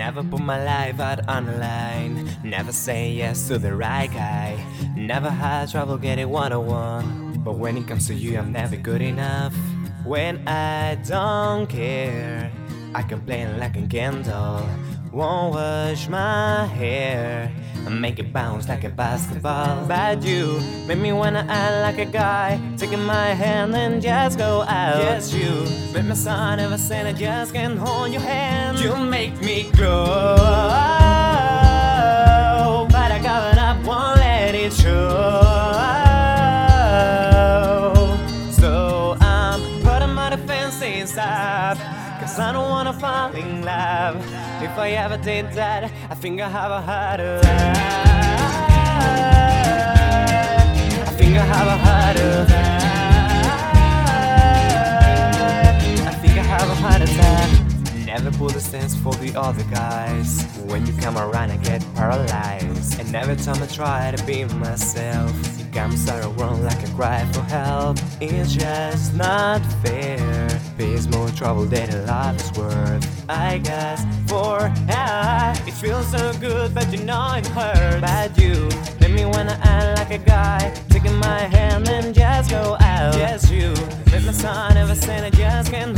Never put my life out on the line. Never say yes to the right guy. Never had trouble getting what I want. But when it comes to you, I'm never good enough. When I don't care, I complain like a candle. Won't wash my hair and make it bounce like a basketball. But you make me wanna act like a guy, taking my hand and just go out. Yes, you make my son ever said I just can't hold your hand. You make me grow, but I got up, won't let it show. So I'm putting my defenses up, 'cause I don't wanna fall in love. If I ever did that, I think I have a heart attack. I think I have a heart attack. I think I have a heart attack. Never pull the stance for the other guys. When you come around, I get paralyzed. And every time I try to be myself, it comes out wrong like a cry for help. It's just not fair. There's more trouble than a love is worth, I guess. For it feels so good, but you know it hurts. But you make me wanna act like a guy, taking my hand and just go out. Yes, you make my son ever said I just can't